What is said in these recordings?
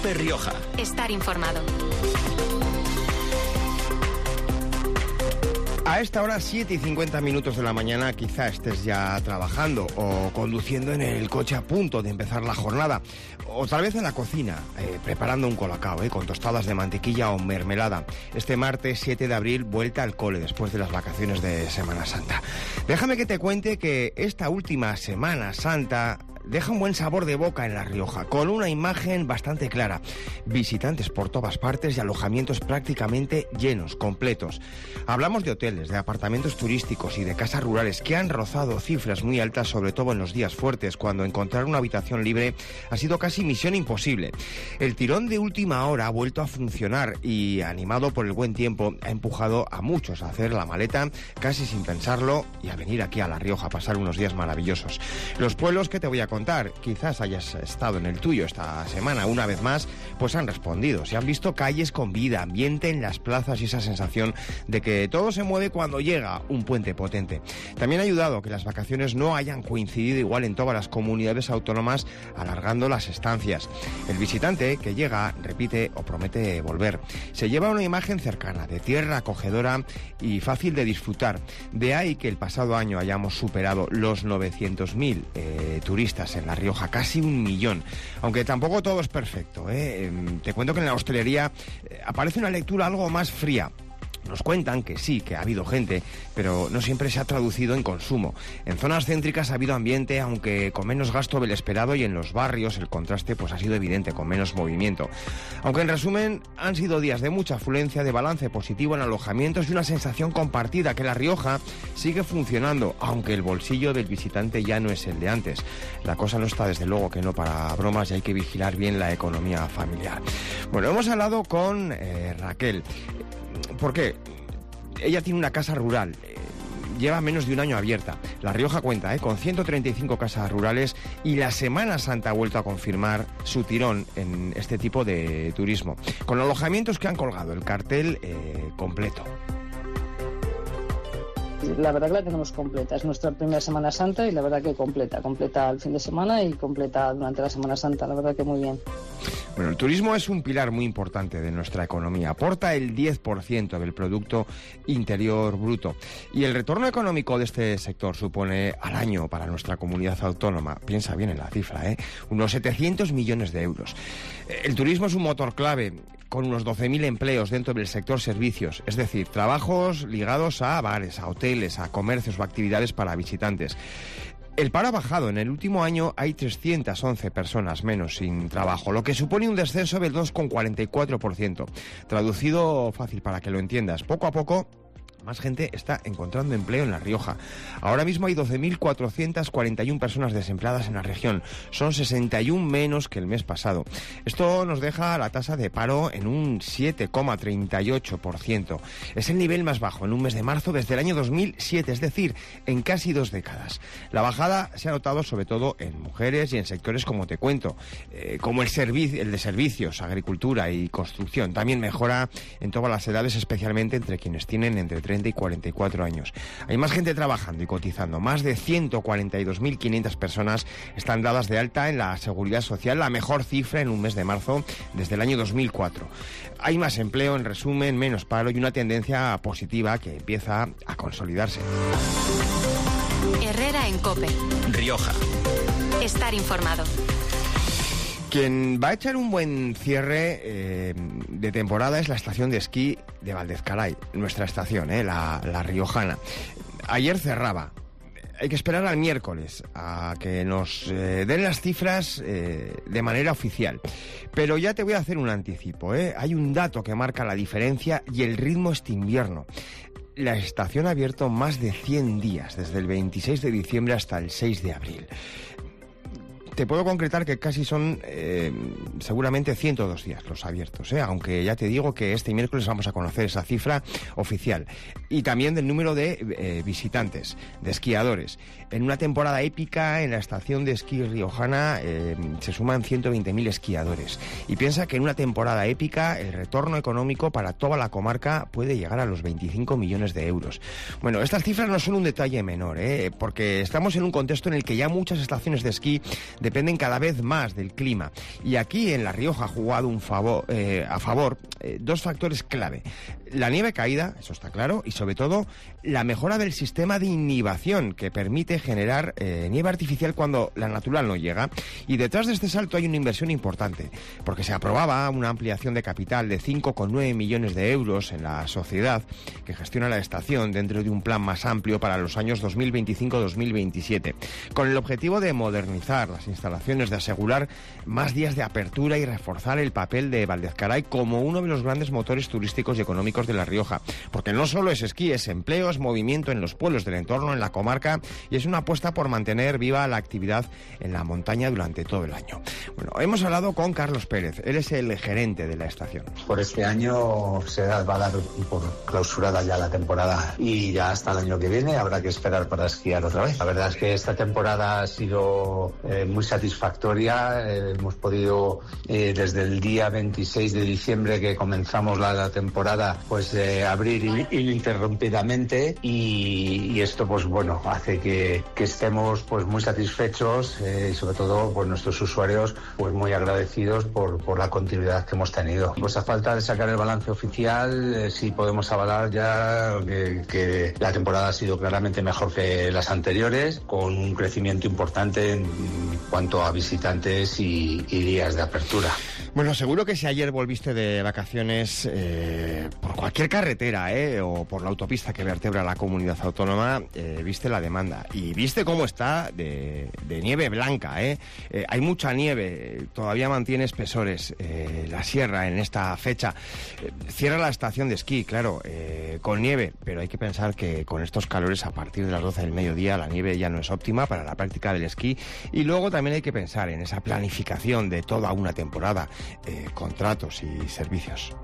COPE Rioja. Estar informado. A esta hora, 7:50 de la mañana, quizá estés ya trabajando o conduciendo en el coche a punto de empezar la jornada. O tal vez en la cocina, preparando un colacao, con tostadas de mantequilla o mermelada. Este martes 7 de abril, vuelta al cole después de las vacaciones de Semana Santa. Déjame que te cuente que esta última Semana Santa deja un buen sabor de boca en La Rioja, con una imagen bastante clara. Visitantes por todas partes y alojamientos prácticamente llenos, completos. Hablamos de hoteles, de apartamentos turísticos y de casas rurales que han rozado cifras muy altas, sobre todo en los días fuertes, cuando encontrar una habitación libre ha sido casi misión imposible. El tirón de última hora ha vuelto a funcionar y, animado por el buen tiempo, ha empujado a muchos a hacer la maleta casi sin pensarlo y a venir aquí a La Rioja a pasar unos días maravillosos. Los pueblos que te voy a contar, quizás hayas estado en el tuyo esta semana una vez más, pues han respondido. Se han visto calles con vida, ambiente en las plazas y esa sensación de que todo se mueve cuando llega un puente potente. También ha ayudado que las vacaciones no hayan coincidido igual en todas las comunidades autónomas, alargando las estancias. El visitante que llega repite o promete volver. Se lleva una imagen cercana, de tierra acogedora y fácil de disfrutar. De ahí que el pasado año hayamos superado los 900.000 turistas en La Rioja, casi 1 millón. Aunque tampoco todo es perfecto, Te cuento que en la hostelería aparece una lectura algo más fría. Nos cuentan que sí, que ha habido gente, pero no siempre se ha traducido en consumo. En zonas céntricas ha habido ambiente, aunque con menos gasto del esperado, y en los barrios el contraste pues ha sido evidente, con menos movimiento. Aunque en resumen han sido días de mucha afluencia, de balance positivo en alojamientos y una sensación compartida que La Rioja sigue funcionando, aunque el bolsillo del visitante ya no es el de antes. La cosa no está desde luego que no para bromas y hay que vigilar bien la economía familiar. Bueno, hemos hablado con Raquel. ¿Por qué? Ella tiene una casa rural, lleva menos de un año abierta. La Rioja cuenta con 135 casas rurales y la Semana Santa ha vuelto a confirmar su tirón en este tipo de turismo, con alojamientos que han colgado el cartel completo. La verdad que la tenemos completa, es nuestra primera Semana Santa y la verdad que completa el fin de semana y completa durante la Semana Santa, la verdad que muy bien. Bueno, el turismo es un pilar muy importante de nuestra economía, aporta el 10% del Producto Interior Bruto y el retorno económico de este sector supone al año para nuestra comunidad autónoma, piensa bien en la cifra, unos 700 millones de euros. El turismo es un motor clave, con unos 12.000 empleos dentro del sector servicios, es decir, trabajos ligados a bares, a hoteles, a comercios o actividades para visitantes. El paro ha bajado. En el último año hay 311 personas menos sin trabajo, lo que supone un descenso del 2,44%. Traducido fácil para que lo entiendas, poco a poco más gente está encontrando empleo en La Rioja. Ahora mismo hay 12.441 personas desempleadas en la región. Son 61 menos que el mes pasado. Esto nos deja la tasa de paro en un 7,38%. Es el nivel más bajo en un mes de marzo desde el año 2007, es decir, en casi 2 décadas. La bajada se ha notado sobre todo en mujeres y en sectores como te cuento, como el de servicios, agricultura y construcción. También mejora en todas las edades, especialmente entre quienes tienen entre 30 y 44 años. Hay más gente trabajando y cotizando. Más de 142.500 personas están dadas de alta en la Seguridad Social, la mejor cifra en un mes de marzo desde el año 2004. Hay más empleo, en resumen, menos paro y una tendencia positiva que empieza a consolidarse. Herrera en COPE. Rioja. Estar informado. Quien va a echar un buen cierre de temporada es la estación de esquí de Valdezcaray, nuestra estación, la riojana. Ayer cerraba. Hay que esperar al miércoles a que nos den las cifras de manera oficial. Pero ya te voy a hacer un anticipo. Hay un dato que marca la diferencia y el ritmo este invierno. La estación ha abierto más de 100 días, desde el 26 de diciembre hasta el 6 de abril. Te puedo concretar que casi son seguramente 102 días los abiertos, aunque ya te digo que este miércoles vamos a conocer esa cifra oficial. Y también del número de visitantes, de esquiadores. En una temporada épica en la estación de esquí riojana se suman 120.000 esquiadores. Y piensa que en una temporada épica el retorno económico para toda la comarca puede llegar a los 25 millones de euros. Bueno, estas cifras no son un detalle menor, porque estamos en un contexto en el que ya muchas estaciones de esquí dependen cada vez más del clima. Y aquí en La Rioja ha jugado a favor dos factores clave. La nieve caída, eso está claro, y sobre todo la mejora del sistema de inhibición que permite generar nieve artificial cuando la natural no llega. Y detrás de este salto hay una inversión importante, porque se aprobaba una ampliación de capital de 5,9 millones de euros en la sociedad que gestiona la estación dentro de un plan más amplio para los años 2025-2027, con el objetivo de modernizar las instalaciones, de asegurar más días de apertura y reforzar el papel de Valdezcaray como uno de los grandes motores turísticos y económicos de La Rioja, porque no solo es esquí, es empleo, es movimiento en los pueblos del entorno, en la comarca, y es una apuesta por mantener viva la actividad en la montaña durante todo el año. Bueno, hemos hablado con Carlos Pérez, él es el gerente de la estación. Por este año se va a dar por clausurada ya la temporada y ya hasta el año que viene habrá que esperar para esquiar otra vez. La verdad es que esta temporada ha sido muy satisfactoria. Hemos podido desde el día 26 de diciembre que comenzamos la temporada pues abrir ininterrumpidamente y esto pues bueno hace que estemos pues muy satisfechos y sobre todo pues nuestros usuarios pues muy agradecidos por la continuidad que hemos tenido. Pues a falta de sacar el balance oficial sí podemos avalar ya que la temporada ha sido claramente mejor que las anteriores, con un crecimiento importante en cuanto a visitantes y días de apertura. Bueno, seguro que si ayer volviste de vacaciones por cualquier carretera o por la autopista que vertebra la comunidad autónoma, viste la demanda y viste cómo está de nieve blanca. Hay mucha nieve, todavía mantiene espesores. La sierra en esta fecha cierra la estación de esquí, claro, con nieve, pero hay que pensar que con estos calores a partir de las 12 del mediodía la nieve ya no es óptima para la práctica del esquí, y luego también hay que pensar en esa planificación de toda una temporada, contratos y servicios.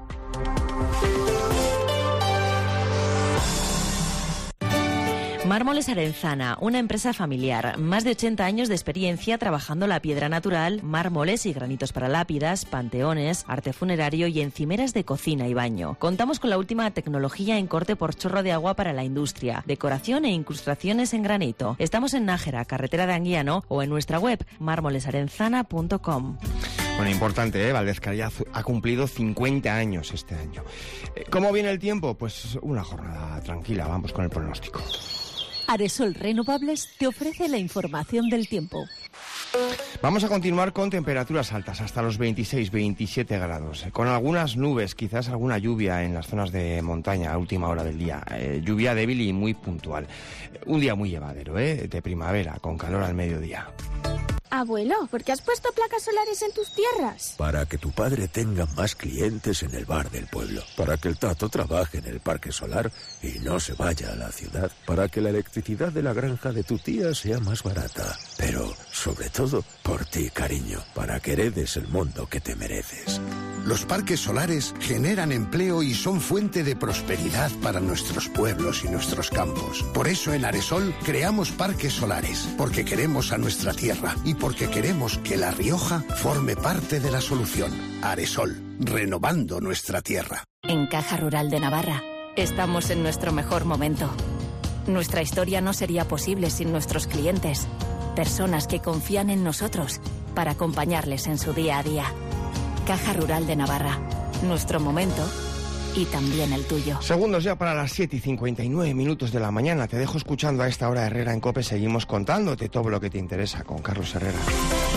Mármoles Arenzana, una empresa familiar, más de 80 años de experiencia trabajando la piedra natural, mármoles y granitos para lápidas, panteones, arte funerario y encimeras de cocina y baño. Contamos con la última tecnología en corte por chorro de agua para la industria, decoración e incrustaciones en granito. Estamos en Nájera, carretera de Anguiano, o en nuestra web mármolesarenzana.com. Bueno, importante, Valdezcaray ha cumplido 50 años este año. ¿Cómo viene el tiempo? Pues una jornada tranquila, vamos con el pronóstico. Aresol Renovables te ofrece la información del tiempo. Vamos a continuar con temperaturas altas, hasta los 26-27 grados, con algunas nubes, quizás alguna lluvia en las zonas de montaña a última hora del día. Lluvia débil y muy puntual. Un día muy llevadero, de primavera, con calor al mediodía. Abuelo, ¿por qué has puesto placas solares en tus tierras? Para que tu padre tenga más clientes en el bar del pueblo. Para que el Tato trabaje en el parque solar y no se vaya a la ciudad. Para que la electricidad de la granja de tu tía sea más barata. Pero, sobre todo, por ti, cariño. Para que heredes el mundo que te mereces. Los parques solares generan empleo y son fuente de prosperidad para nuestros pueblos y nuestros campos. Por eso en Aresol creamos parques solares. Porque queremos a nuestra tierra y porque queremos que La Rioja forme parte de la solución. Aresol, renovando nuestra tierra. En Caja Rural de Navarra estamos en nuestro mejor momento. Nuestra historia no sería posible sin nuestros clientes, personas que confían en nosotros para acompañarles en su día a día. Caja Rural de Navarra, nuestro momento y también el tuyo. Segundos ya para las 7:59 de la mañana. Te dejo escuchando a esta hora Herrera en COPE. Seguimos contándote todo lo que te interesa con Carlos Herrera.